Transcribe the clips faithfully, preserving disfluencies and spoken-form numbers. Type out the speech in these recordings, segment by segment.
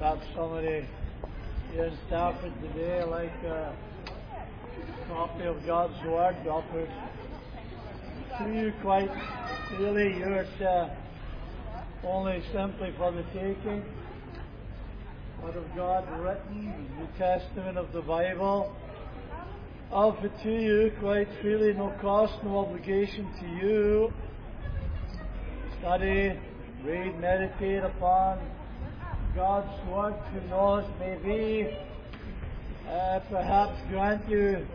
Perhaps somebody here in Stafford today, like a copy of God's Word offered to you quite clearly. Yours uh, only simply for the taking. Word of God written, New Testament of the Bible, offered to you quite freely, no cost, no obligation to you. Study, read, meditate upon God's Word. Who knows, maybe uh, perhaps grant you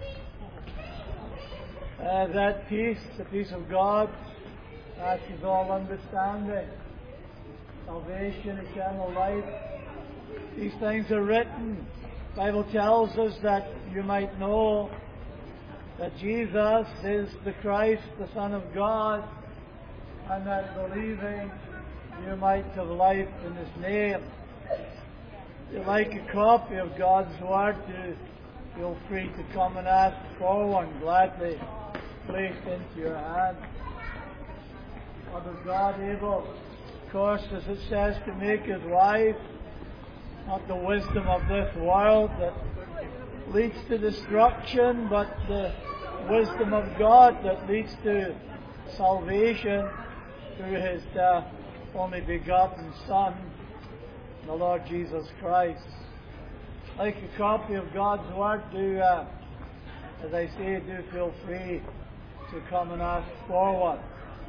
uh, that peace, the peace of God, that is all understanding, salvation, eternal life. These things are written. The Bible tells us that you might know that Jesus is the Christ, the Son of God, and that believing you might have life in His name. If you like a copy of God's Word, you feel free to come and ask for one, gladly placed into your hand. What is God able, of course, as it says, to make His life, not the wisdom of this world that leads to destruction, but the wisdom of God that leads to salvation through His uh, only begotten Son, the Lord Jesus Christ. Like a copy of God's Word, do, uh, as I say, do feel free to come and ask for one.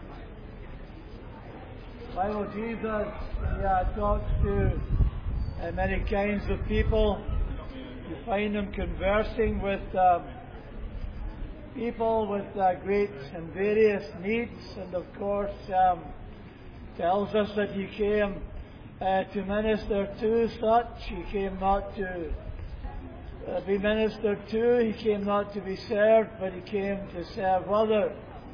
The Bible, Jesus, He uh, talks to uh, many kinds of people. You find Him conversing with um, people with uh, great and various needs, and of course um, tells us that He came uh, to minister to such. He came not to uh, be ministered to. He came not to be served, but He came to serve others.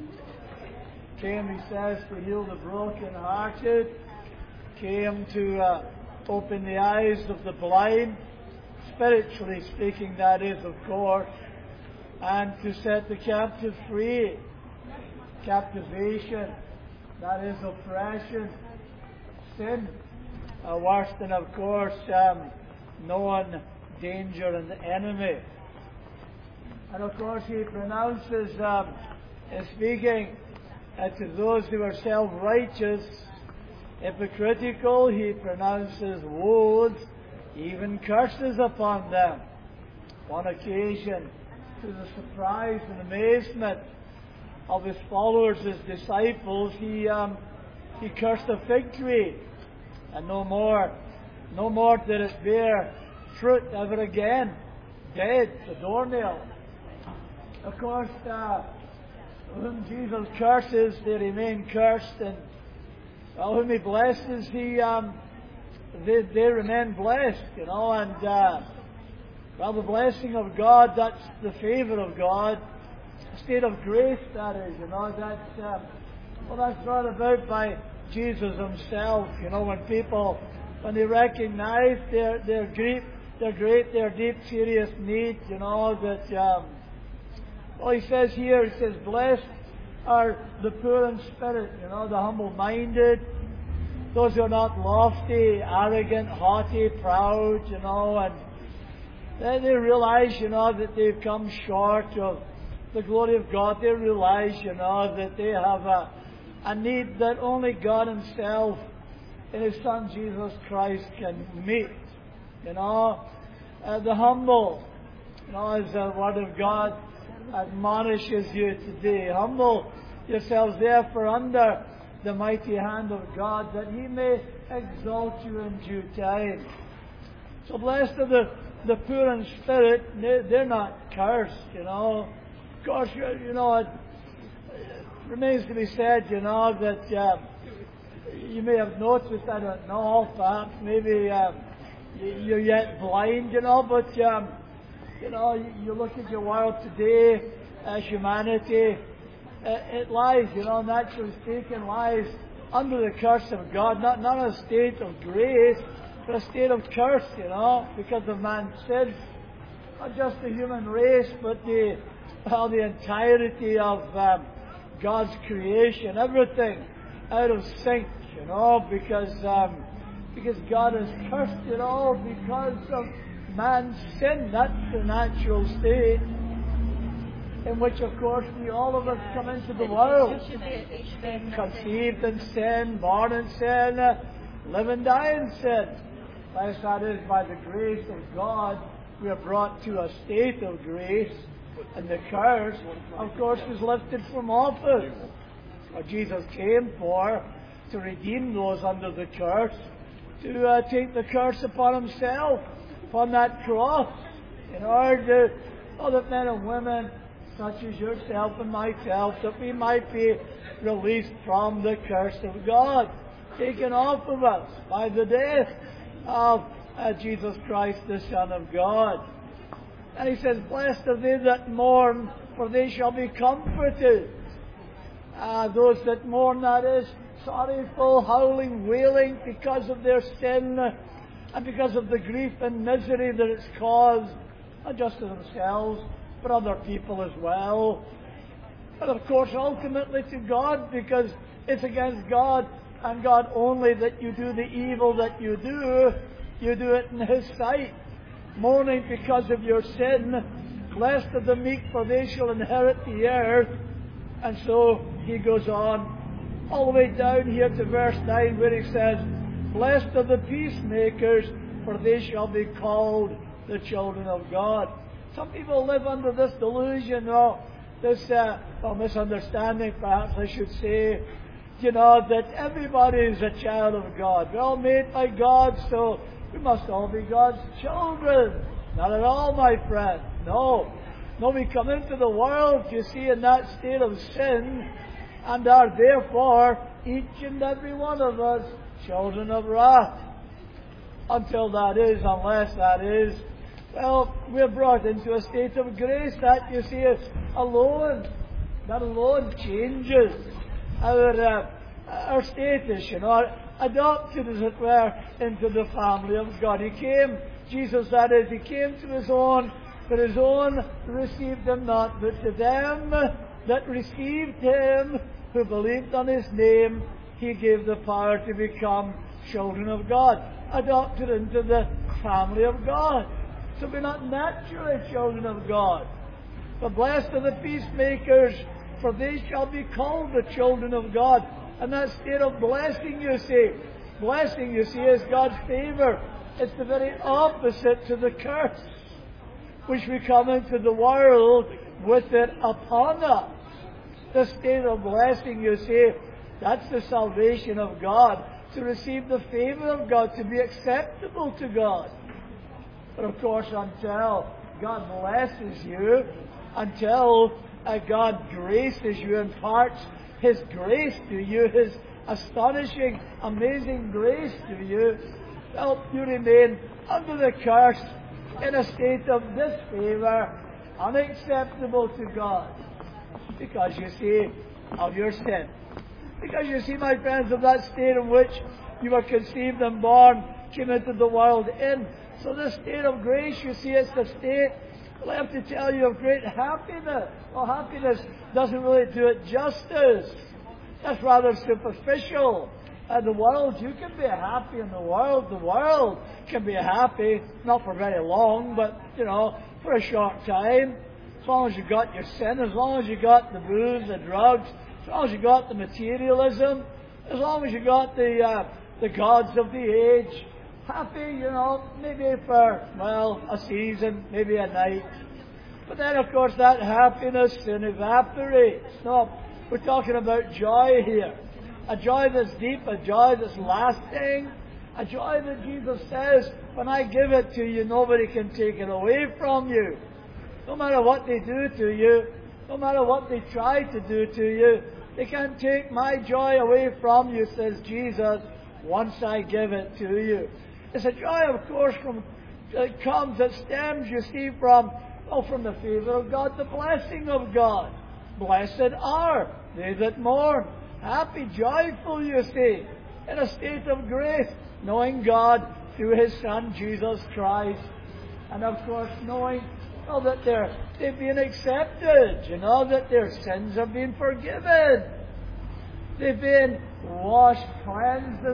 He came, He says, to heal the broken-hearted. Came to uh, open the eyes of the blind, spiritually speaking, that is, of course, and to set the captive free. Captivation, that is oppression, sin, uh, worse than, of course, um, known danger and enemy. And of course, He pronounces, um, in speaking uh, to those who are self-righteous, hypocritical, He pronounces woes, even curses upon them. One occasion, to the surprise and amazement of His followers, His disciples, He um, He cursed a fig tree, and no more, no more did it bear fruit ever again. Dead, the doornail. Of course, uh, whom Jesus curses, they remain cursed, and well, whom He blesses, He um, they, they remain blessed, you know, and uh, well, the blessing of God, that's the favour of God, a state of grace, that is, you know, that's, um, well, that's brought about by Jesus Himself, you know, when people, when they recognize their, their great, their great, their deep, serious need, you know, that, um, well, He says here, He says, blessed are the poor in spirit, you know, the humble-minded, those who are not lofty, arrogant, haughty, proud, you know, and then they realize, you know, that they've come short of the glory of God. They realize, you know, that they have a, a need that only God Himself in His Son Jesus Christ can meet. You know, uh, the humble, you know, as the Word of God admonishes you today. Humble yourselves therefore under the mighty hand of God, that He may exalt you in due time. So blessed are the The poor in spirit, they're not cursed, you know. Of course, you know, it remains to be said, you know, that uh, you may have noticed, I don't know, perhaps maybe uh, you're yet blind, you know, but, um, you know, you look at your world today as humanity, it lies, you know, naturally speaking, lies under the curse of God, not, not a state of grace, but a state of curse, you know, because of man's sin. Not just the human race, but the, well, the entirety of um, God's creation, everything out of sync, you know, because um, Because God has cursed it all because of man's sin. That's the natural state in which, of course, we all of us come into the world. Conceived in sin, born in sin, live and die in sin. As that is, by the grace of God, we are brought to a state of grace. And the curse, of course, is lifted from off us. What Jesus came for, to redeem those under the curse, to uh, take the curse upon himself, upon that cross, in order to, oh, that men and women, such as yourself and myself, that we might be released from the curse of God, taken off of us by the death of uh, Jesus Christ, the Son of God. And he says, blessed are they that mourn, for they shall be comforted. Uh, those that mourn, that is, sorrowful, howling, wailing because of their sin and because of the grief and misery that it's caused, not just to themselves, but other people as well. But of course, ultimately to God, because it's against God and God only that you do the evil that you do. You do it in His sight, mourning because of your sin. Blessed are the meek, for they shall inherit the earth. And so he goes on, all the way down here to verse nine, where he says, blessed are the peacemakers, for they shall be called the children of God. Some people live under this delusion, or this uh, well, misunderstanding, perhaps I should say, you know, that everybody is a child of God. We're all made by God, so we must all be God's children. Not at all, my friend. No. No, we come into the world, you see, in that state of sin, and are therefore, each and every one of us, children of wrath. Until that is, unless that is, well, we're brought into a state of grace. That, you see, is alone. That alone changes our, uh, our status, you know, adopted, as it were, into the family of God. He came, Jesus, that is, He came to His own, but His own received Him not. But to them that received Him, who believed on His name, He gave the power to become children of God, adopted into the family of God. So we're not naturally children of God. But blessed are the peacemakers, for they shall be called the children of God. And that state of blessing, you see, blessing, you see, is God's favour. It's the very opposite to the curse, which we come into the world with it upon us. The state of blessing, you see, that's the salvation of God, to receive the favour of God, to be acceptable to God. But of course, until God blesses you, until uh, God graces you, imparts His grace to you, His astonishing, amazing grace to you, well, you remain under the curse in a state of disfavour, unacceptable to God, because you see, of your sin. Because you see, my friends, of that state in which you were conceived and born, came into the world in. So this state of grace, you see, it's the state, well, I have to tell you, of great happiness. Well, happiness doesn't really do it justice. That's rather superficial. Uh, the world, you can be happy in the world. The world can be happy, not for very long, but, you know, for a short time. As long as you got your sin, as long as you got the booze, the drugs, as long as you got the materialism, as long as you got the uh, the gods of the age. Happy, you know, maybe for, well, a season, maybe a night. But then, of course, that happiness soon evaporates. No, we're talking about joy here. A joy that's deep, a joy that's lasting, a joy that Jesus says, when I give it to you, nobody can take it away from you. No matter what they do to you, no matter what they try to do to you, they can't take my joy away from you, says Jesus, once I give it to you. It's a joy, of course, from that comes, that stems, you see, from, oh, from the favour of God, the blessing of God. Blessed are they that mourn. Happy, joyful, you see, in a state of grace, knowing God through His Son, Jesus Christ. And, of course, knowing, oh, that they're, they've been accepted, you know, that their sins have been forgiven. They've been washed, cleansed in the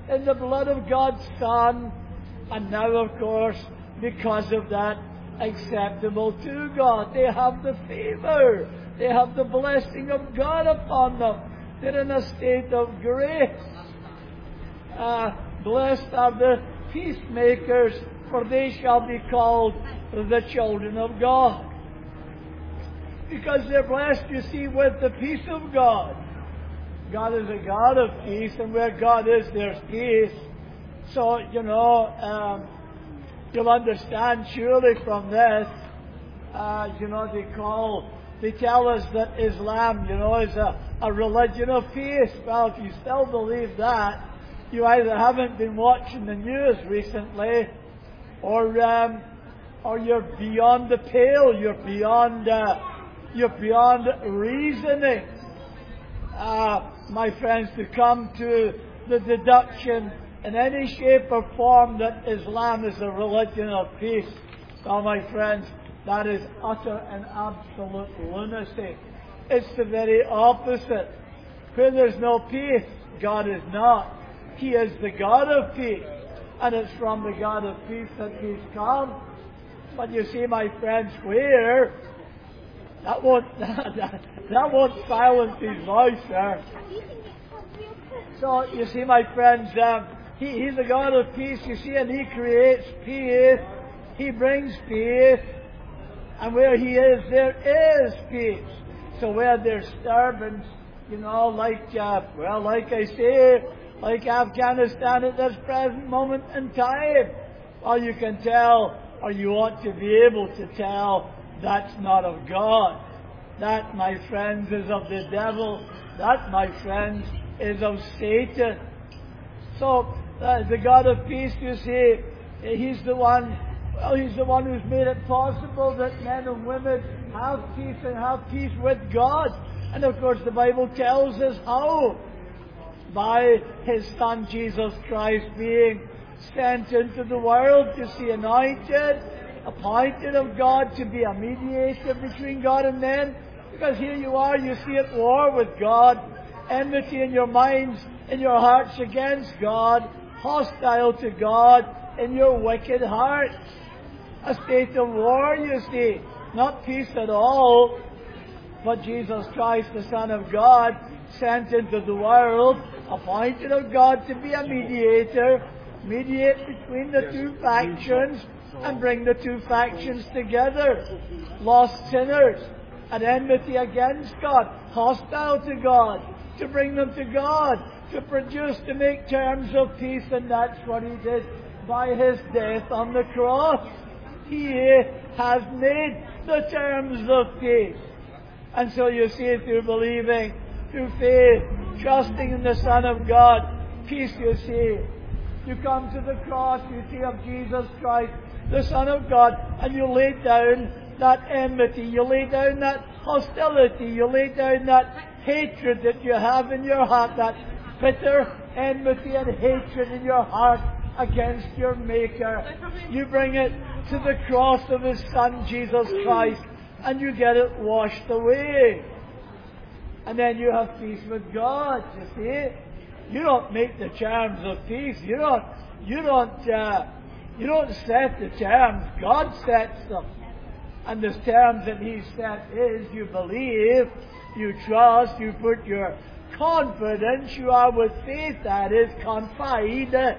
in the blood of God's Son, and now, of course, because of that, acceptable to God. They have the favor. They have the blessing of God upon them. They're in a state of grace. Uh, blessed are the peacemakers, for they shall be called the children of God. Because they're blessed, you see, with the peace of God. God is a God of peace, and where God is, there's peace. So, you know, um, you'll understand surely from this, uh, you know, they call, they tell us that Islam, you know, is a, a religion of peace. Well, if you still believe that, you either haven't been watching the news recently, or um, or you're beyond the pale, you're beyond, uh, you're beyond reasoning. Uh, my friends, to come to the deduction in any shape or form that Islam is a religion of peace, well, my friends, that is utter and absolute lunacy. It's the very opposite. Where there's no peace, God is not. He is the God of peace. And it's from the God of peace that peace comes. But you see, my friends, where that won't that, that won't silence his voice, sir. So you see, my friends, um, he, he's the God of peace. You see, and He creates peace. He brings peace, and where He is, there is peace. So where there's disturbance, you know, like uh, well, like I say, like Afghanistan at this present moment in time, well, you can tell, or you ought to be able to tell, that's not of God. That, my friends, is of the devil. That, my friends, is of Satan. So, uh, the God of peace, you see, He's the one, well, He's the one who's made it possible that men and women have peace and have peace with God. And of course, the Bible tells us how. By His Son, Jesus Christ, being sent into the world to see anointed, appointed of God to be a mediator between God and men. Because here you are, you see, at war with God, enmity in your minds, in your hearts against God, hostile to God in your wicked hearts. A state of war, you see, not peace at all. But Jesus Christ, the Son of God, sent into the world, appointed of God to be a mediator, mediate between the two factions and bring the two factions together. Lost sinners at enmity against God, hostile to God, to bring them to God, to produce, to make terms of peace, and that's what He did by His death on the cross. He has made the terms of peace. And so you see, through believing, through faith, trusting in the Son of God, peace, you see. You come to the cross, you see, of Jesus Christ, the Son of God, and you lay down that enmity, you lay down that hostility, you lay down that hatred that you have in your heart, that bitter enmity and hatred in your heart against your Maker. You bring it to the cross of His Son, Jesus Christ, and you get it washed away. And then you have peace with God, you see. You don't make the terms of peace. You don't, you don't, uh, you don't set the terms. God sets them. And the terms that He set is you believe, you trust, you put your confidence, you are with faith, that is, confide,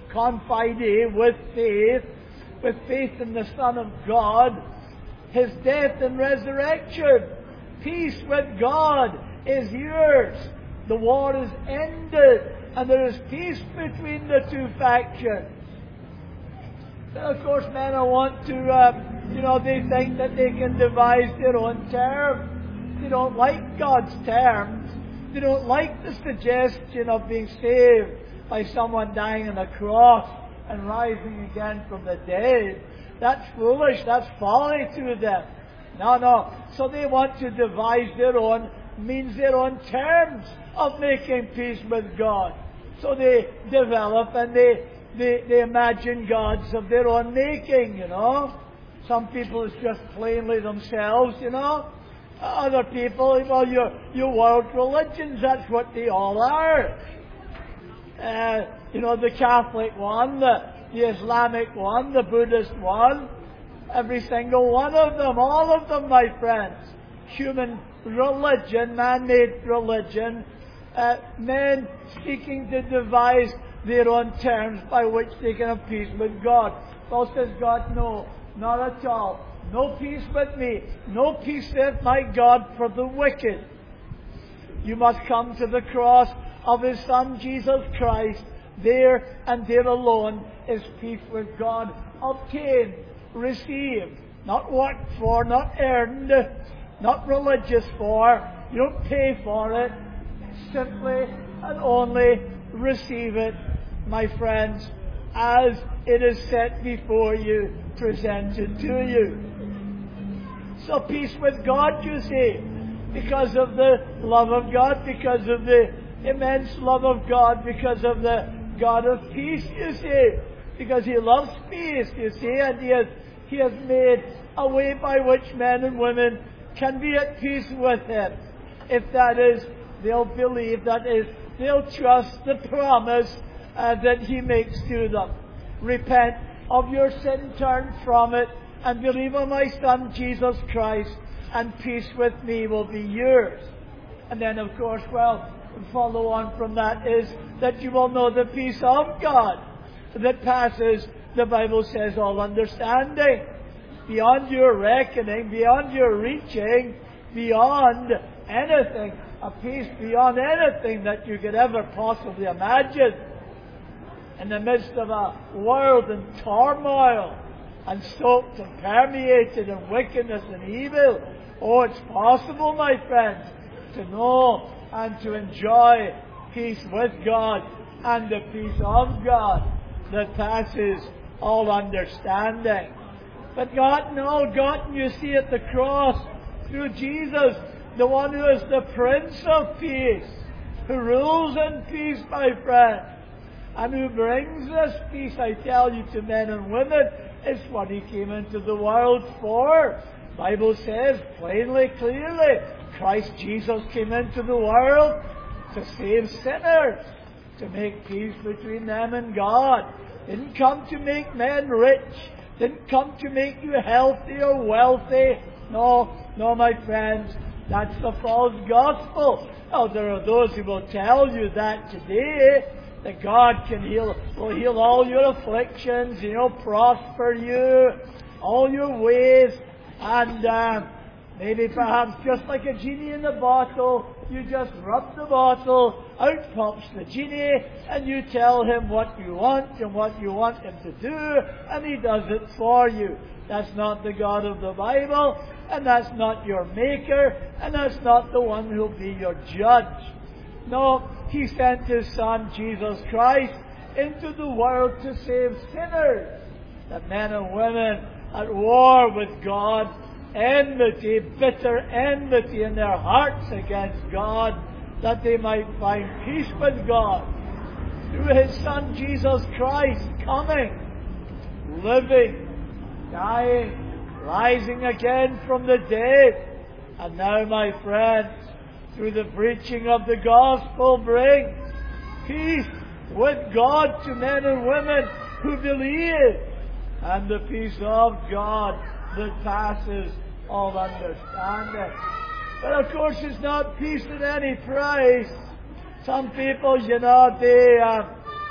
confide with faith, with faith in the Son of God, His death and resurrection. Peace with God is yours. The war is ended, and there is peace between the two factions. Then, of course, men want to, uh, you know, they think that they can devise their own terms. They don't like God's terms. They don't like the suggestion of being saved by someone dying on a cross and rising again from the dead. That's foolish. That's folly to them. No, no. So they want to devise their own means, their own terms of making peace with God. So they develop and they, they, they imagine gods of their own making, you know. Some people it's just plainly themselves, you know. Other people, well, your, your world religions, that's what they all are. uh, you know, the Catholic one, the, the Islamic one, the Buddhist one. Every single one of them, all of them, my friends. Human religion, man-made religion, uh, men seeking to devise their own terms by which they can have peace with God. Well, says God, no, not at all. No peace with me. No peace, saith my God, for the wicked. You must come to the cross of His Son, Jesus Christ. There and there alone is peace with God obtained, received, not worked for, not earned, not religious for. You don't pay for it. Simply and only receive it, my friends, as it is set before you, presented to you. So peace with God, you see, because of the love of God, because of the immense love of God, because of the God of peace, you see, because He loves peace, you see, and He has, He has made a way by which men and women can be at peace with Him. If that is, they'll believe, that is, they'll trust the promise uh, that He makes to them. Repent of your sin, turn from it, and believe on my Son, Jesus Christ, and peace with me will be yours. And then, of course, well, follow on from that is that you will know the peace of God that passes, the Bible says, all understanding, beyond your reckoning, beyond your reaching, beyond anything, a peace beyond anything that you could ever possibly imagine. In the midst of a world in turmoil, and soaked and permeated in wickedness and evil, oh, it's possible, my friends, to know and to enjoy peace with God and the peace of God that passes all understanding. But God, no, God, you see at the cross, through Jesus, the one who is the Prince of Peace, who rules in peace, my friend, and who brings this peace, I tell you, to men and women. It's what He came into the world for. The Bible says plainly, clearly, Christ Jesus came into the world to save sinners, to make peace between them and God. Didn't come to make men rich. Didn't come to make you healthy or wealthy. No, no, my friends, that's the false gospel. Now, there are those who will tell you that today, that God can heal, will heal all your afflictions, you know, prosper you, all your ways, and uh, maybe perhaps just like a genie in the bottle, you just rub the bottle, out pops the genie, and you tell him what you want and what you want him to do, and he does it for you. That's not the God of the Bible, and that's not your Maker, and that's not the one who'll be your judge. No, He sent His Son, Jesus Christ, into the world to save sinners. That men and women at war with God, enmity, bitter enmity in their hearts against God, that they might find peace with God. Through His Son, Jesus Christ, coming, living, dying, rising again from the dead. And now, my friends, through the preaching of the gospel, brings peace with God to men and women who believe, and the peace of God that passes all understanding. But of course, it's not peace at any price. Some people, you know, they uh,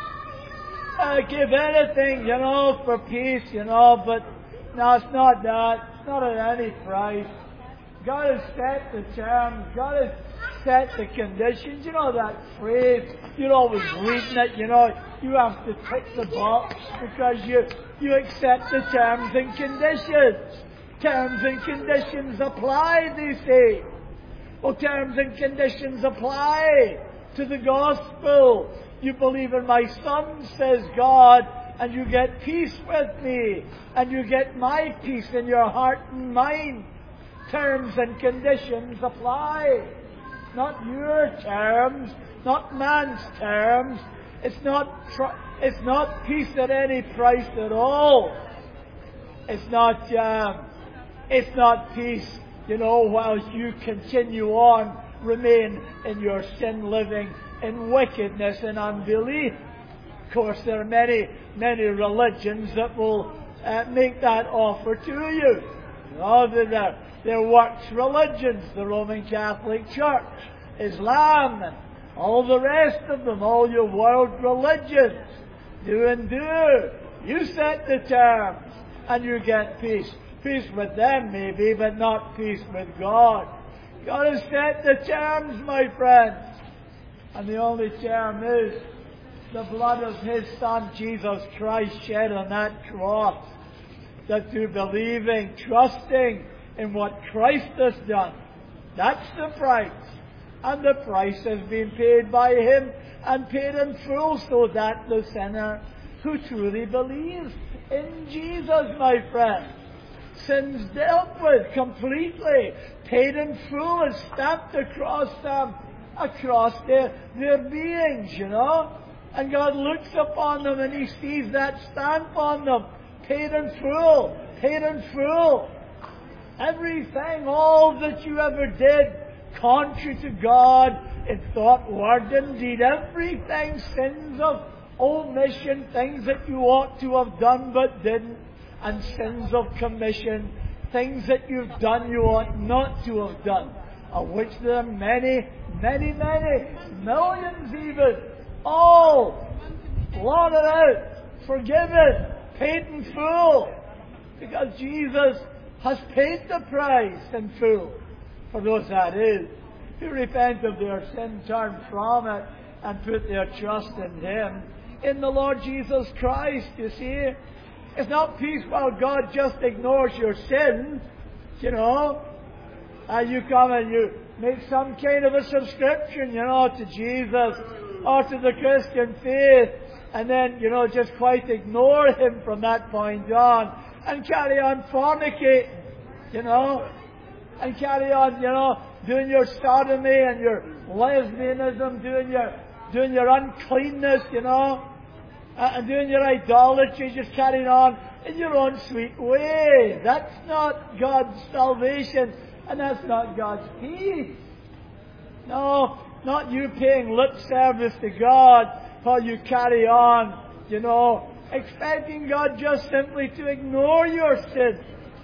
uh, give anything, you know, for peace, you know, but no, it's not that. It's not at any price. God has set the terms. God has set the conditions. You know that phrase, you're always reading it, you know, you have to tick the box because you, you accept the terms and conditions. Terms and conditions apply, they say. Well, terms and conditions apply to the gospel. You believe in my Son, says God, and you get peace with me, and you get my peace in your heart and mind. Terms and conditions apply. Not your terms, not man's terms. It's not tr- it's not peace at any price at all. It's not uh, it's not peace, you know, while you continue on, remain in your sin living in wickedness and unbelief. Of course, there are many, many religions that will uh, make that offer to you. You know, they're, they're works religions, the Roman Catholic Church, Islam, and all the rest of them, all your world religions. Do and do. You set the terms, and you get peace. Peace with them, maybe, but not peace with God. You've got to set the terms, my friends. And the only term is the blood of His Son, Jesus Christ, shed on that cross. That through believing, trusting in what Christ has done, that's the price. And the price has been paid by Him, and paid in full, so that the sinner who truly believes in Jesus, my friend, sin's dealt with completely, paid in full, and stamped across them, across their, their beings, you know. And God looks upon them and He sees that stamp on them, paid in full, paid in full. Everything, all that you ever did, contrary to God, in thought, word, and deed, everything, sins of omission, things that you ought to have done but didn't, and sins of commission, things that you've done you ought not to have done, of which there are many, many, many, millions even, all blotted out, forgiven, paid in full, because Jesus has paid the price in full for those, that is, who repent of their sin, turn from it, and put their trust in Him, in the Lord Jesus Christ. You see, it's not peace while God just ignores your sin, you know, and you come and you make some kind of a subscription, you know, to Jesus or to the Christian faith, and then, you know, just quite ignore Him from that point on, and carry on fornicating, you know, and carry on, you know, doing your sodomy and your lesbianism, doing your doing your uncleanness, you know, and doing your idolatry, just carrying on in your own sweet way. That's not God's salvation, and that's not God's peace. No, not you paying lip service to God while you carry on, you know, expecting God just simply to ignore your sin.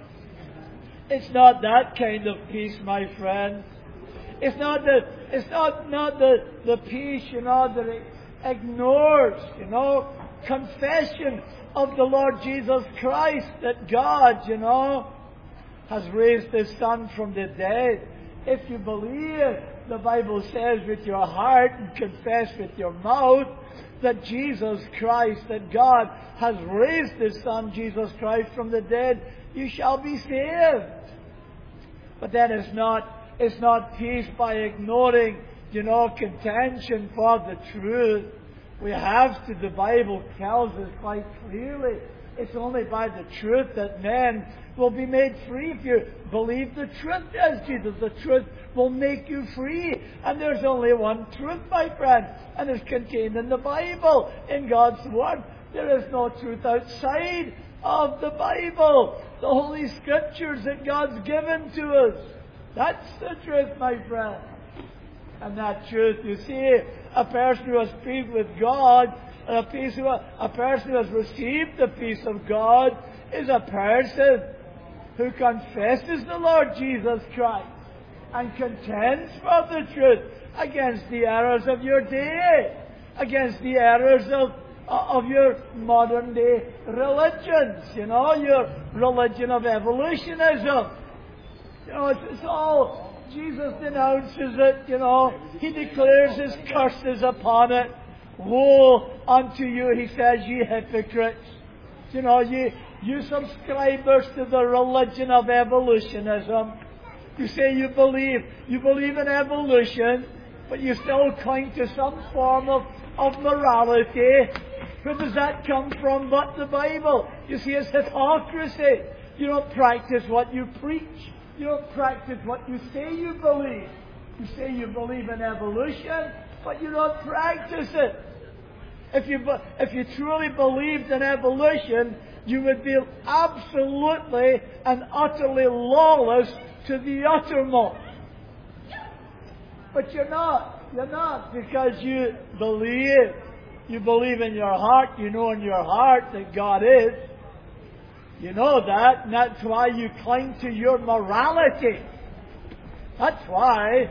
It's not that kind of peace, my friend. It's not the, it's not, not the, the peace, you know, that it ignores, you know, confession of the Lord Jesus Christ, that God, you know, has raised His Son from the dead. If you believe, the Bible says, with your heart and confess with your mouth that Jesus Christ, that God has raised His Son, Jesus Christ, from the dead, you shall be saved. But then it's not, it's not peace by ignoring, you know, contention for the truth. We have to, the Bible tells us quite clearly, it's only by the truth that men will be made free. If you believe the truth, as Jesus, the truth will make you free. And there's only one truth, my friend, and it's contained in the Bible, in God's Word. There is no truth outside of the Bible, the Holy Scriptures that God's given to us. That's the truth, my friend. And that truth, you see, a person who has peace with God, a, peace who, a person who has received the peace of God, is a person who confesses the Lord Jesus Christ and contends for the truth against the errors of your day, against the errors of of your modern day religions, you know, your religion of evolutionism. You know, it's, it's all, Jesus denounces it, you know, He declares His curses upon it. Woe unto you, He says, ye hypocrites. You know, you, you subscribers to the religion of evolutionism. You say you believe, you believe in evolution, but you still cling to some form of, of morality. Where does that come from but the Bible? You see, it's hypocrisy. You don't practice what you preach. You don't practice what you say you believe. You say you believe in evolution, but you don't practice it. If you, if you truly believed in evolution, you would be absolutely and utterly lawless to the uttermost. But you're not. You're not, because you believe. You believe in your heart. You know in your heart that God is. You know that, and that's why you cling to your morality. That's why.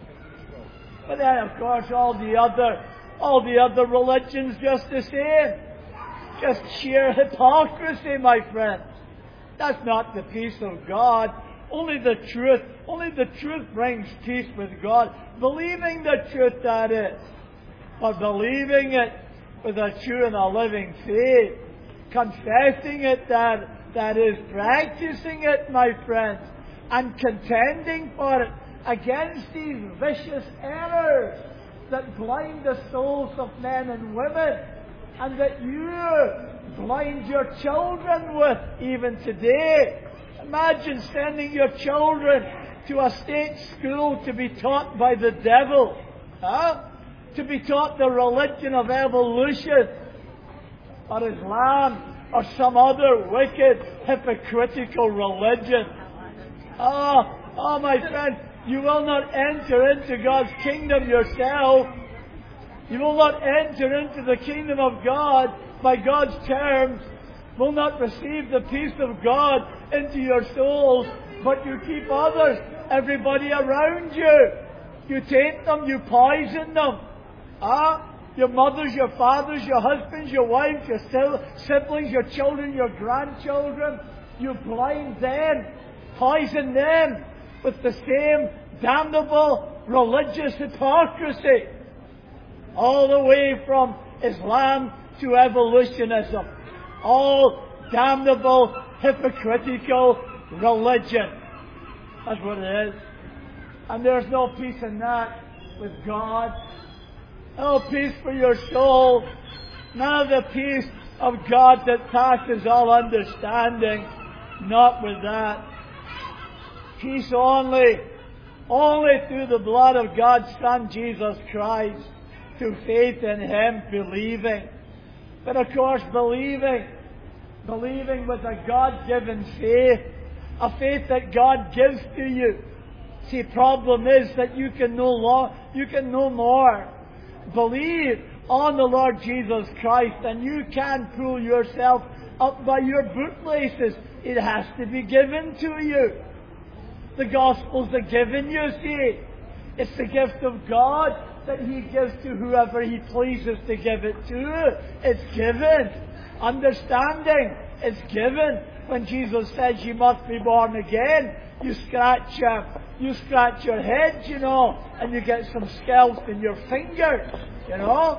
But then, of course, all the other, all the other religions just the same. Just sheer hypocrisy, my friends. That's not the peace of God. Only the truth. Only the truth brings peace with God. Believing the truth, that is. But believing it with a true and a living faith. Confessing it, that, that is. Practicing it, my friends. And contending for it against these vicious errors that blind the souls of men and women. And that you blind your children with even today. Imagine sending your children to a state school to be taught by the devil. Huh? To be taught the religion of evolution. Or Islam. Or some other wicked, hypocritical religion. Oh, oh my friend, you will not enter into God's kingdom yourself. You will not enter into the kingdom of God by God's terms. Will not receive the peace of God into your souls, but you keep others, everybody around you. You taint them, you poison them. Ah, your mothers, your fathers, your husbands, your wives, your siblings, your children, your grandchildren. You blind them, poison them with the same damnable religious hypocrisy. All the way from Islam to evolutionism. All damnable, hypocritical religion. That's what it is. And there's no peace in that with God. No peace for your soul. None of the peace of God that passes all understanding. Not with that. Peace only. Only through the blood of God's Son, Jesus Christ. Through faith in Him, believing. But of course, believing. Believing with a God-given faith. A faith that God gives to you. See, problem is that you can no law, you can no more believe on the Lord Jesus Christ, and you can't pull yourself up by your bootlaces. It has to be given to you. The gospel's a given, you see. It's the gift of God that He gives to whoever He pleases to give it to. It's given. Understanding is given. When Jesus says you must be born again, you scratch uh, you scratch your head, you know, and you get some scalps in your fingers, you know,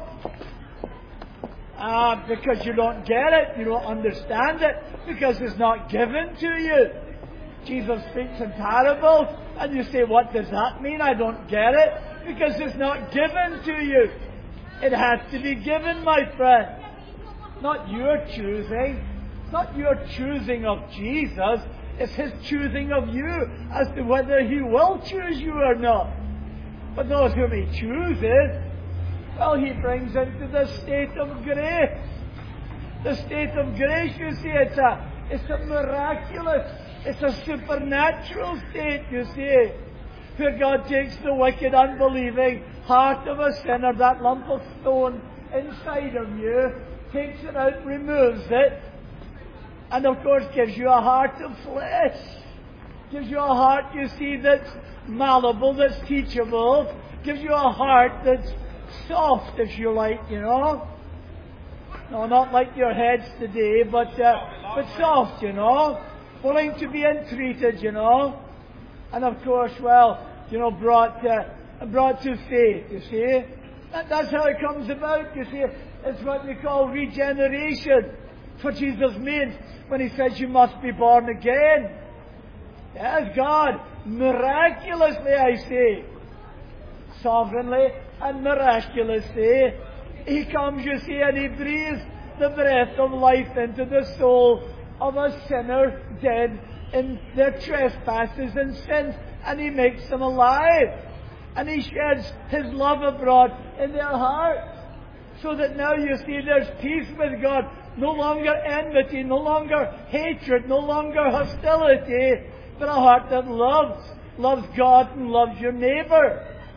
uh, because you don't get it, you don't understand it, because it's not given to you. Jesus speaks in parables, and you say, what does that mean? I don't get it, because it's not given to you. It has to be given, my friend. Not your choosing. Not your choosing of Jesus. It's His choosing of you as to whether He will choose you or not. But those whom He chooses, well, He brings into the state of grace. The state of grace, you see, it's a, it's a miraculous, it's a supernatural state, you see, where God takes the wicked, unbelieving heart of a sinner, that lump of stone inside of you, takes it out, removes it, and of course gives you a heart of flesh. Gives you a heart, you see, that's malleable, that's teachable. Gives you a heart that's soft, if you like, you know. No, not like your heads today, but uh, but soft, you know. Willing to be entreated, you know. And of course, well, you know, brought uh, brought to faith, you see. That, that's how it comes about, you see. It's what we call regeneration. It's what Jesus means when He says you must be born again. Yes, God, miraculously, I say, sovereignly and miraculously, He comes, you see, and He breathes the breath of life into the soul of a sinner dead in their trespasses and sins, and He makes them alive. And He sheds His love abroad in their hearts, so that now, you see, there's peace with God. No longer enmity, no longer hatred, no longer hostility, but a heart that loves, loves God and loves your neighbour.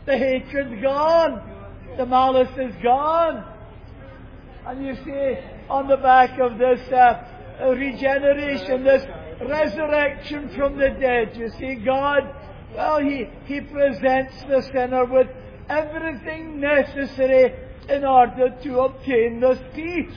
The hatred's gone. The malice is gone. And you see, on the back of this uh, regeneration, this resurrection from the dead, you see, God, well, He, He presents the sinner with everything necessary in order to obtain this peace.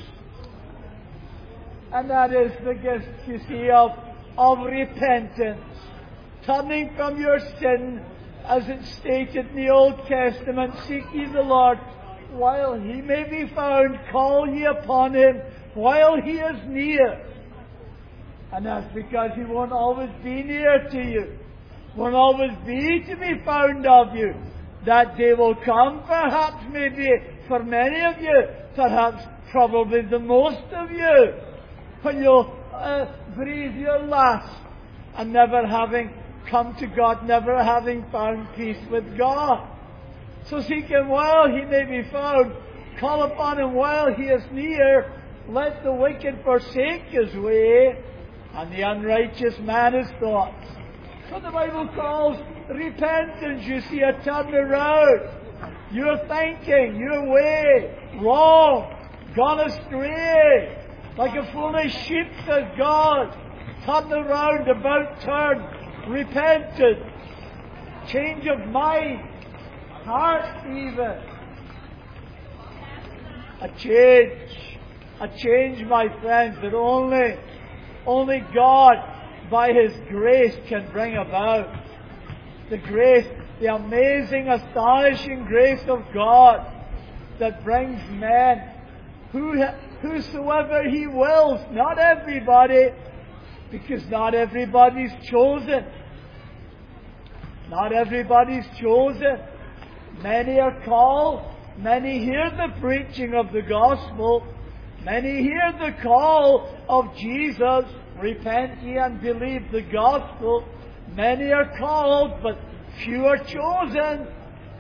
And that is the gift, you see, of, of repentance. Turning from your sin, as it's stated in the Old Testament, seek ye the Lord while He may be found, call ye upon Him while He is near. And that's because He won't always be near to you, won't always be to be found of you. That day will come, perhaps, maybe for many of you, perhaps probably the most of you, when you'll uh, breathe your last and never having come to God, never having found peace with God. So seek Him while He may be found. Call upon Him while He is near. Let the wicked forsake his way, and the unrighteous man his thoughts. So the Bible calls repentance, you see, a turn around. You're thinking, your way, wrong, gone astray, like a foolish sheep, says God. Turn around, about turn, repented, change of mind, heart even. A change, a change, my friends, that only, only God, by His grace, can bring about. The grace, the amazing, astonishing grace of God that brings men, who, whosoever He wills, not everybody, because not everybody's chosen. Not everybody's chosen. Many are called. Many hear the preaching of the gospel. Many hear the call of Jesus. Repent ye and believe the gospel. Many are called, but few are chosen.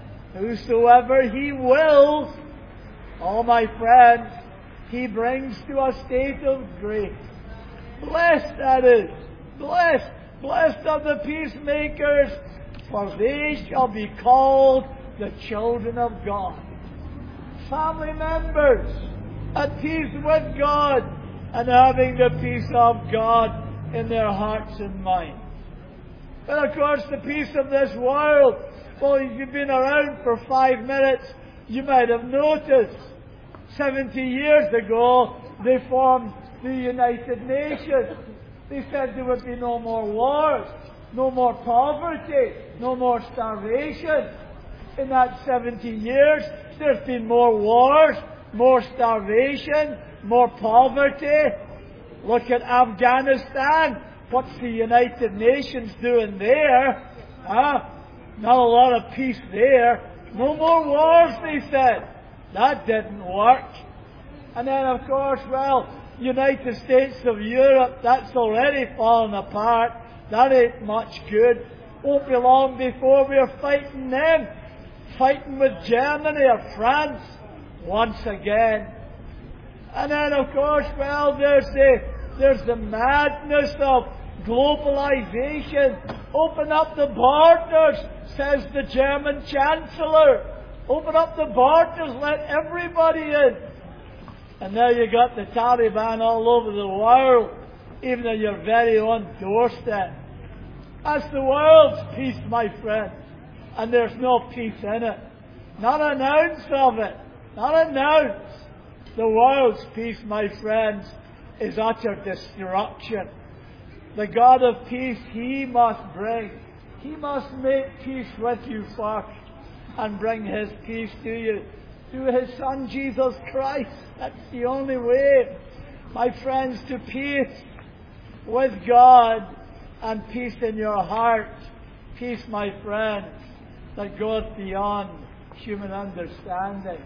Whosoever He wills, oh my friends, He brings to a state of grace. Blessed, that is. Blessed. Blessed are the peacemakers, for they shall be called the children of God. Family members at peace with God and having the peace of God in their hearts and minds. And of course, the peace of this world, well, if you've been around for five minutes, you might have noticed seventy years ago they formed the United Nations. They said there would be no more wars, no more poverty, no more starvation. In that seventy years, there's been more wars, more starvation, more poverty. Look at Afghanistan. What's the United Nations doing there? Huh? Not a lot of peace there. No more wars, they said. That didn't work. And then, of course, well, United States of Europe, that's already fallen apart. That ain't much good. Won't be long before we're fighting them. Fighting with Germany or France once again. And then, of course, well, there's the, there's the madness of globalization. Open up the borders, says the German Chancellor. Open up the borders, let everybody in. And now you got the Taliban all over the world, even on your very own doorstep. That's the world's peace, my friend. And there's no peace in it. Not an ounce of it. Not an ounce. The world's peace, my friends, is utter destruction. The God of peace, He must bring. He must make peace with you first and bring His peace to you through His Son, Jesus Christ. That's the only way, my friends, to peace with God and peace in your heart. Peace, my friends, that goes beyond human understanding.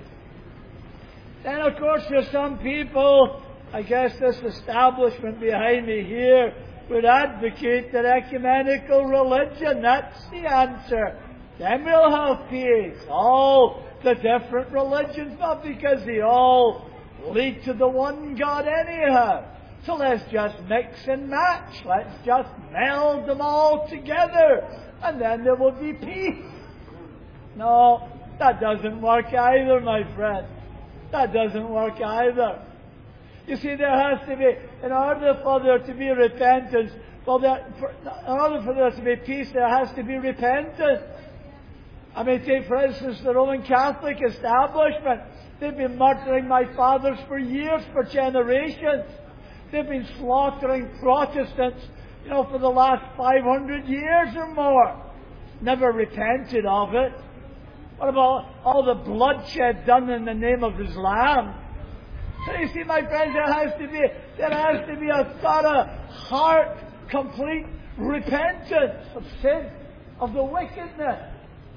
Then, of course, there's some people, I guess this establishment behind me here, would advocate that ecumenical religion, that's the answer. Then we'll have peace. All the different religions, not because they all lead to the one God anyhow. So let's just mix and match. Let's just meld them all together. And then there will be peace. No, that doesn't work either, my friend. That doesn't work either. You see, there has to be, in order for there to be repentance, well, there, for, in order for there to be peace, there has to be repentance. I mean, take, for instance, the Roman Catholic establishment. They've been murdering my fathers for years, for generations. They've been slaughtering Protestants, you know, for the last five hundred years or more. Never repented of it. What about all the bloodshed done in the name of Islam? So you see, my friends, there has to be, there has to be a thorough, heart, complete repentance of sin, of the wickedness,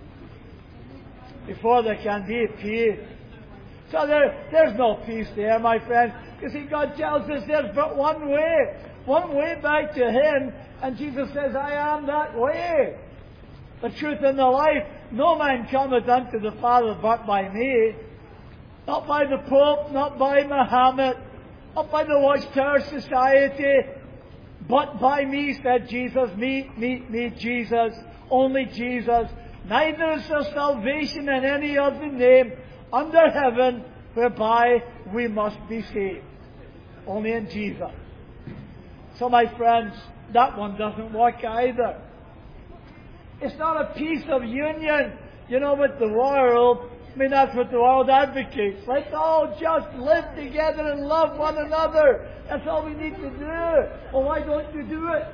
before there can be peace. So there, there's no peace there, my friends. You see, God tells us there's but one way. One way back to Him. And Jesus says, I am that way. The truth and the life. No man cometh unto the Father but by me. Not by the Pope, not by Muhammad, not by the Watchtower Society, but by me, said Jesus. Me, me, me, Jesus. Only Jesus. Neither is there salvation in any other name under heaven whereby we must be saved. Only in Jesus. So, my friends, that one doesn't work either. It's not a peace of union, you know, with the world. I mean, that's what the world advocates. Let's all just live together and love one another. That's all we need to do. Well, why don't you do it?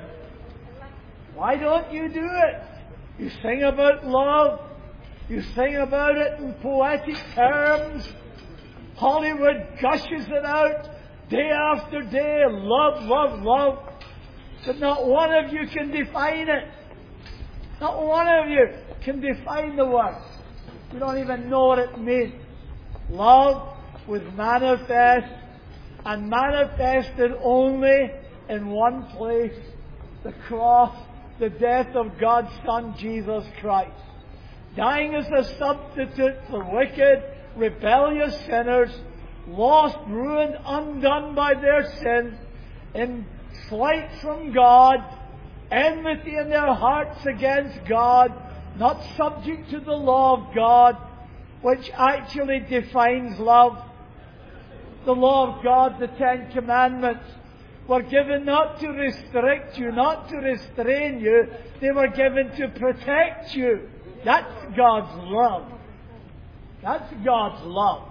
Why don't you do it? You sing about love. You sing about it in poetic terms. Hollywood gushes it out day after day. Love, love, love. But not one of you can define it. Not one of you can define the word. You don't even know what it means. Love was manifest and manifested only in one place. The cross, the death of God's Son, Jesus Christ. Dying as a substitute for wicked, rebellious sinners, lost, ruined, undone by their sins, in flight from God, enmity in their hearts against God, not subject to the law of God, which actually defines love. The law of God, the Ten Commandments, were given not to restrict you, not to restrain you. They were given to protect you. That's God's love. That's God's love.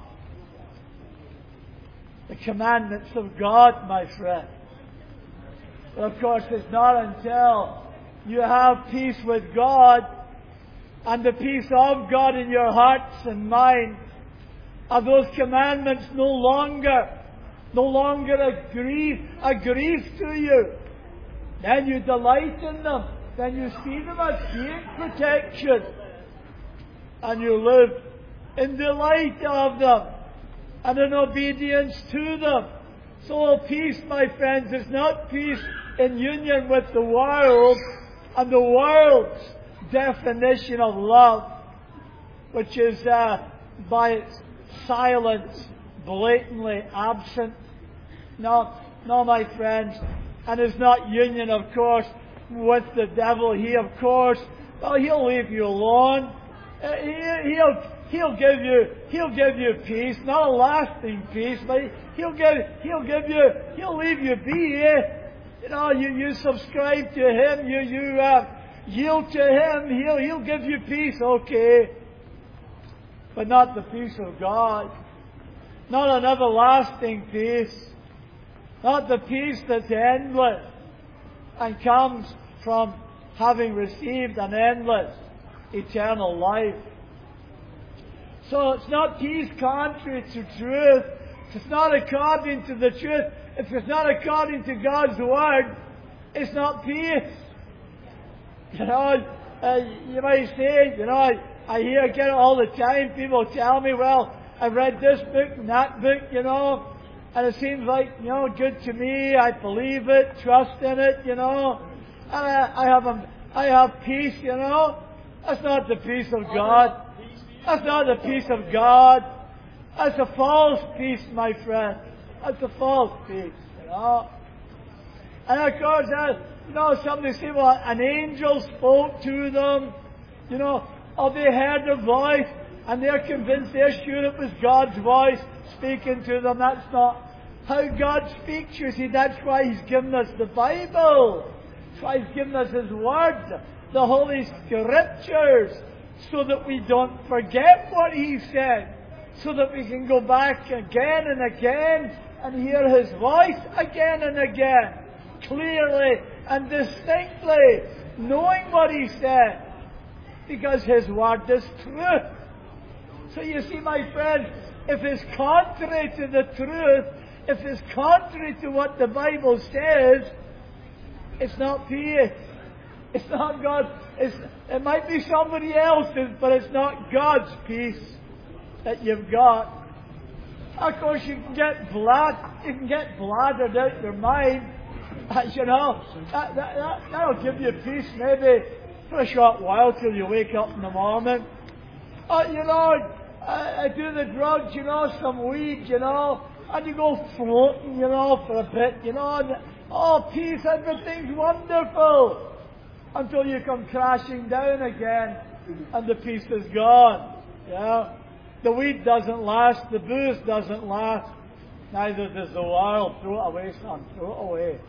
The commandments of God, my friend. But of course, it's not until you have peace with God and the peace of God in your hearts and minds, are those commandments no longer, no longer a grief, a grief to you. Then you delight in them. Then you see them as being protection. And you live in delight of them and in obedience to them. So peace, my friends, is not peace in union with the world and the world's definition of love, which is uh, by its silence blatantly absent. No, no, my friends, and it's not union, of course, with the devil. He, of course, well, he'll leave you alone. Uh, he, he'll he'll give you he'll give you peace, not a lasting peace, but he'll give he'll give you he'll leave you be. You know, you, you subscribe to him, you you uh, yield to him. He'll he'll give you peace, okay, but not the peace of God, not an everlasting peace, not the peace that's endless and comes from having received an endless eternal life. So it's not peace contrary to truth. It's not according to the truth. If it's not according to God's Word, it's not peace. You know, uh, you might say, you know, I, I hear again all the time, people tell me, well, I've read this book and that book, you know, and it seems like, you know, good to me. I believe it, trust in it, you know, and I, I have a, I have peace, you know. That's not the peace of God. That's not the peace of God. That's a false peace, my friend. That's a false peace, you know. And of course, uh, you know, somebody say, well, an angel spoke to them. You know, or they heard a voice and they're convinced they're sure it was God's voice speaking to them. That's not how God speaks. You see, that's why He's given us the Bible. That's why He's given us His Word, the Holy Scriptures, so that we don't forget what He said, so that we can go back again and again and hear His voice again and again, clearly and distinctly, knowing what He said, because His Word is truth. So you see, my friends, if it's contrary to the truth, if it's contrary to what the Bible says, it's not peace. It's not God. It's, it might be somebody else's, but it's not God's peace that you've got. Of course, you can get blood. You can get bladdered out your mind. You know, that, that, that, that'll give you peace maybe for a short while till you wake up in the morning. Oh, you know, I, I do the drugs, you know, some weed, you know, and you go floating, you know, for a bit, you know, and oh, peace, everything's wonderful, until you come crashing down again, and the peace is gone. Yeah, the weed doesn't last, the booze doesn't last, neither does the world. Throw it away, son, throw it away.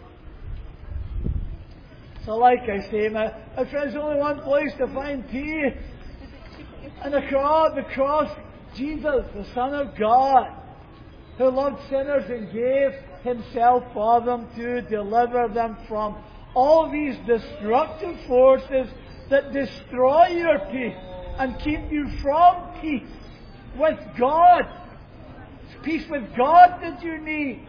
So, like I say, my, my friends, only one place to find peace. And the cross, the cross, Jesus, the Son of God, who loved sinners and gave Himself for them to deliver them from all these destructive forces that destroy your peace and keep you from peace with God. It's peace with God that you need.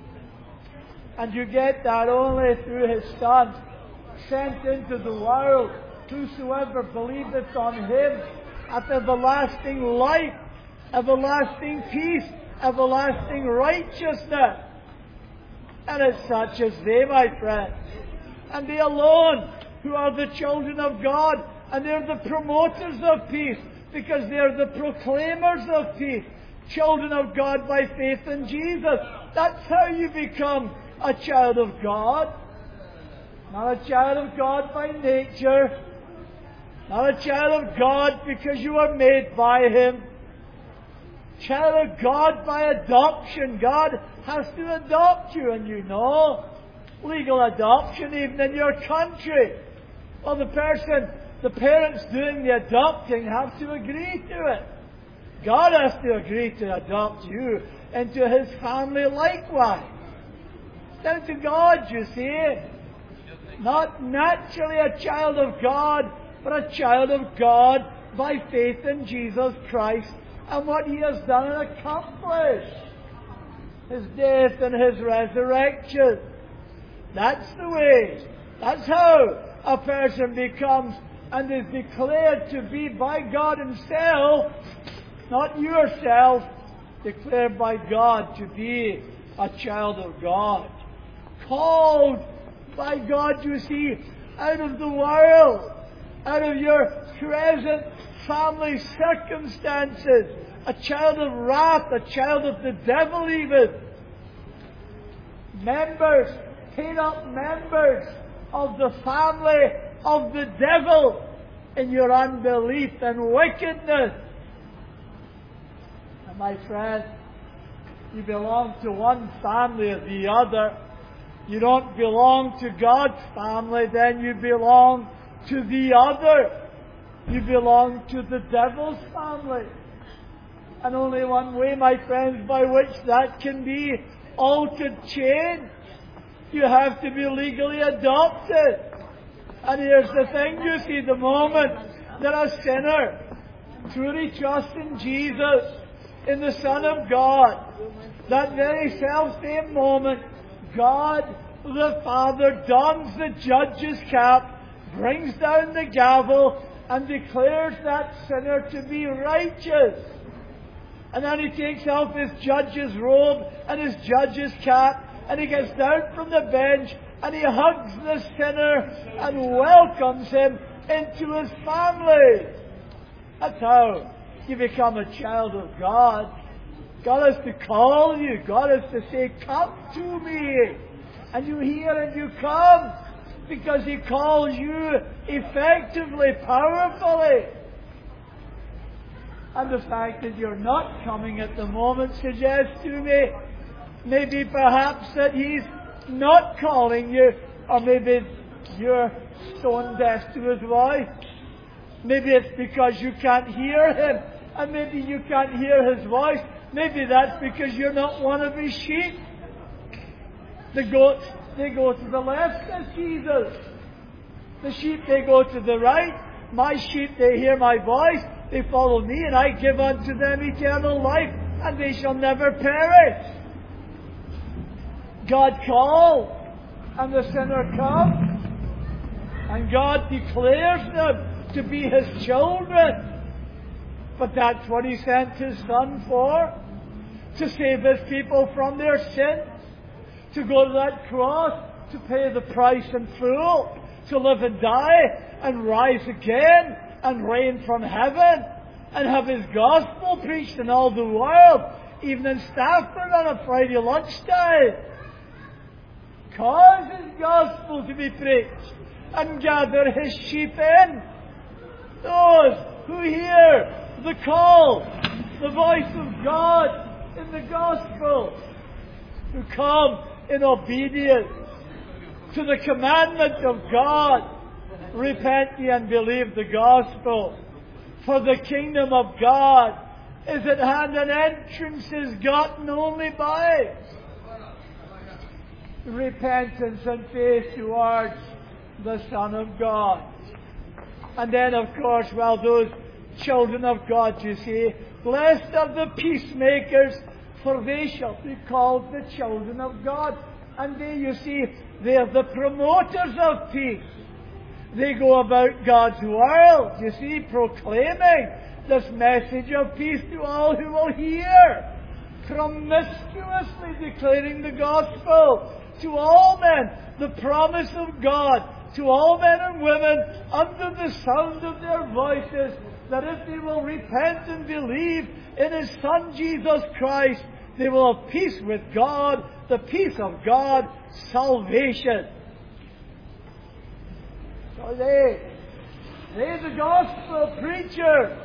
And you get that only through His Son, sent into the world. Whosoever believeth on Him hath everlasting life, everlasting peace, everlasting righteousness. And it's such as they, my friends, and they alone who are the children of God, and they're the promoters of peace, because they're the proclaimers of peace, children of God by faith in Jesus. That's how you become a child of God. Not a child of God by nature, not a child of God because you are made by Him. Child of God by adoption. God has to adopt you, and you know, legal adoption even in your country. Well, the person, the parents doing the adopting have to agree to it. God has to agree to adopt you into His family likewise. It's down to God, you see. Not naturally a child of God, but a child of God by faith in Jesus Christ and what He has done and accomplished. His death and His resurrection. That's the way. That's how a person becomes and is declared to be by God Himself, not yourself, declared by God to be a child of God. Called by God, you see, out of the world, out of your present family circumstances, a child of wrath, a child of the devil even. Members, paid up members of the family of the devil in your unbelief and wickedness. And my friend, you belong to one family or the other. You don't belong to God's family, then you belong to the other. You belong to the devil's family. And only one way, my friends, by which that can be altered, changed. You have to be legally adopted. And here's the thing, you see, the moment that a sinner truly trusts in Jesus, in the Son of God, that very self-same moment, God the Father dons the judge's cap, brings down the gavel, and declares that sinner to be righteous. And then He takes off His judge's robe and His judge's cap, and He gets down from the bench, and He hugs the sinner and welcomes him into His family. That's how you become a child of God. God has to call you. God has to say, come to me. And you hear and you come, because He calls you effectively, powerfully. And the fact that you're not coming at the moment suggests to me maybe perhaps that He's not calling you, or maybe you're stone deaf to His voice. Maybe it's because you can't hear Him, and maybe you can't hear His voice. Maybe that's because you're not one of His sheep. The goats, they go to the left, says Jesus. The sheep, they go to the right. My sheep, they hear my voice. They follow me, and I give unto them eternal life, and they shall never perish. God called, and the sinner comes. And God declares them to be His children. But that's what He sent His Son for. To save His people from their sins. To go to that cross, to pay the price in full. To live and die, and rise again, and reign from heaven. And have His gospel preached in all the world. Even in Stafford on a Friday lunchtime. Cause His gospel to be preached. And gather His sheep in. Those who hear the call, the voice of God in the gospel, who come in obedience to the commandment of God, repent ye and believe the gospel. For the kingdom of God is at hand, and entrance is gotten only by repentance and faith towards the Son of God. And then, of course, well, those children of God, you see, blessed are the peacemakers, for they shall be called the children of God. And they, you see, they are the promoters of peace. They go about God's world, you see, proclaiming this message of peace to all who will hear, promiscuously declaring the gospel to all men, the promise of God to all men and women under the sound of their voices, that if they will repent and believe in His Son Jesus Christ, they will have peace with God, the peace of God, salvation. So they, they the gospel preacher.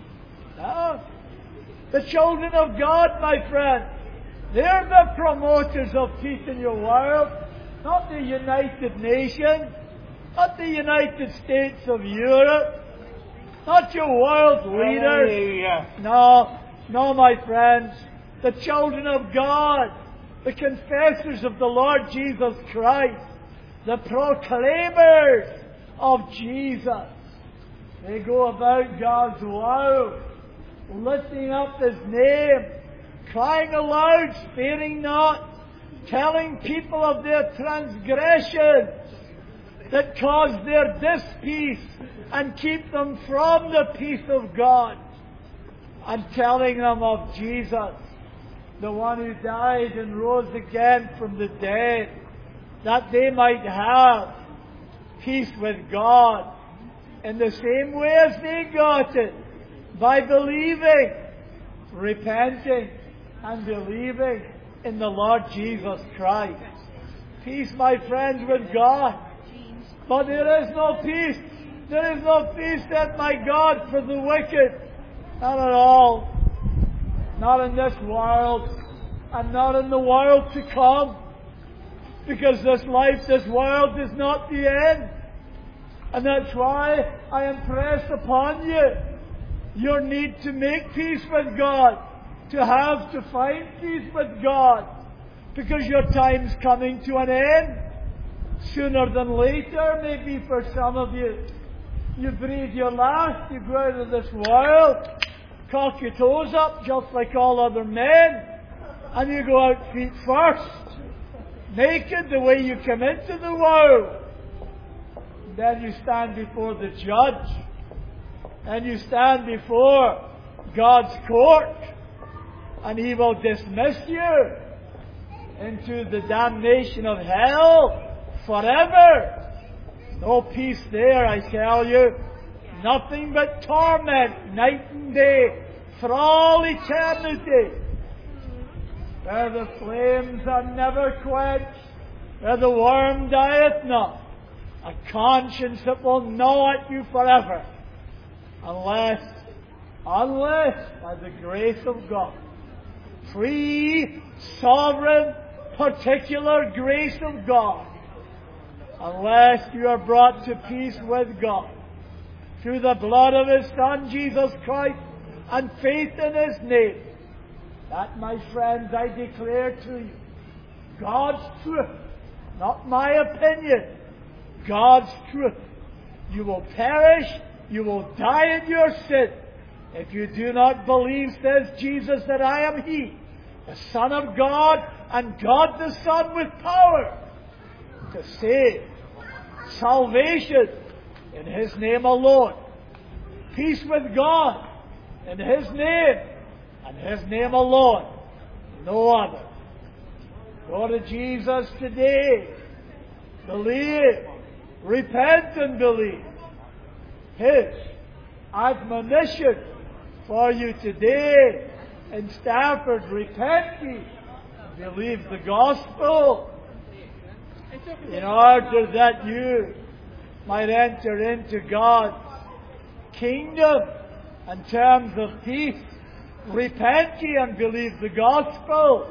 Now, the children of God, my friend, they're the promoters of peace in your world, not the United Nations, not the United States of Europe, not your world leaders. No, no, my friends, the children of God, the confessors of the Lord Jesus Christ, the proclaimers of Jesus. They go about God's world, lifting up His name, crying aloud, sparing not, telling people of their transgressions that cause their dispeace and keep them from the peace of God, and telling them of Jesus, the one who died and rose again from the dead, that they might have peace with God in the same way as they got it, by believing, repenting, and believing in the Lord Jesus Christ. Peace, my friends, with God. But there is no peace. There is no peace, said my God, for the wicked. Not at all. Not in this world, and not in the world to come. Because this life, this world is not the end. And that's why I impress upon you your need to make peace with God, to have, to find peace with God, because your time's coming to an end, sooner than later, maybe for some of you. You breathe your last, you go out of this world, cock your toes up just like all other men, and you go out feet first, naked the way you come into the world. Then you stand before the judge, and you stand before God's court, and He will dismiss you into the damnation of hell forever. No peace there, I tell you. Nothing but torment, night and day, for all eternity. Where the flames are never quenched, where the worm dieth not. A conscience that will gnaw at you forever, unless, unless by the grace of God, free, sovereign, particular grace of God, unless you are brought to peace with God through the blood of His Son, Jesus Christ, and faith in His name. That, my friends, I declare to you, God's truth, not my opinion, God's truth. You will perish, you will die in your sin, if you do not believe, says Jesus, that I am He, the Son of God, and God the Son with power to save. Salvation in His name alone. Peace with God in His name, and His name alone. No other. Go to Jesus today. Believe. Repent and believe. His admonition for you today in Stafford: repent ye, believe the gospel, in order that you might enter into God's kingdom in terms of peace. Repent ye and believe the gospel.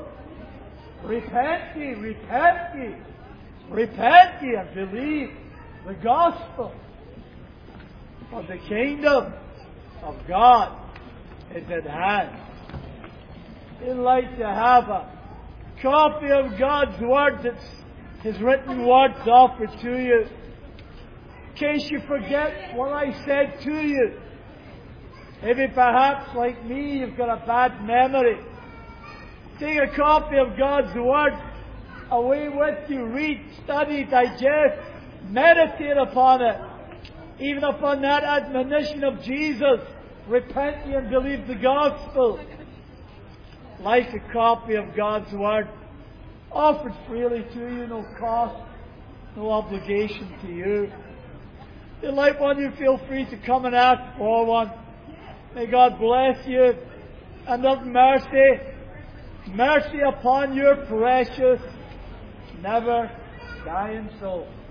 Repent ye, repent ye, repent ye and believe the gospel. For the kingdom of God is at hand. You'd like to have a copy of God's Word, that's His written words, offered to you. In case you forget what I said to you. Maybe perhaps, like me, you've got a bad memory. Take a copy of God's Word away with you. Read, study, digest, meditate upon it. Even upon that admonition of Jesus: repent ye and believe the gospel. Like a copy of God's Word, offered freely to you, no cost, no obligation to you. If you like one, you feel free to come and ask for one. May God bless you and have mercy, mercy upon your precious, never dying soul.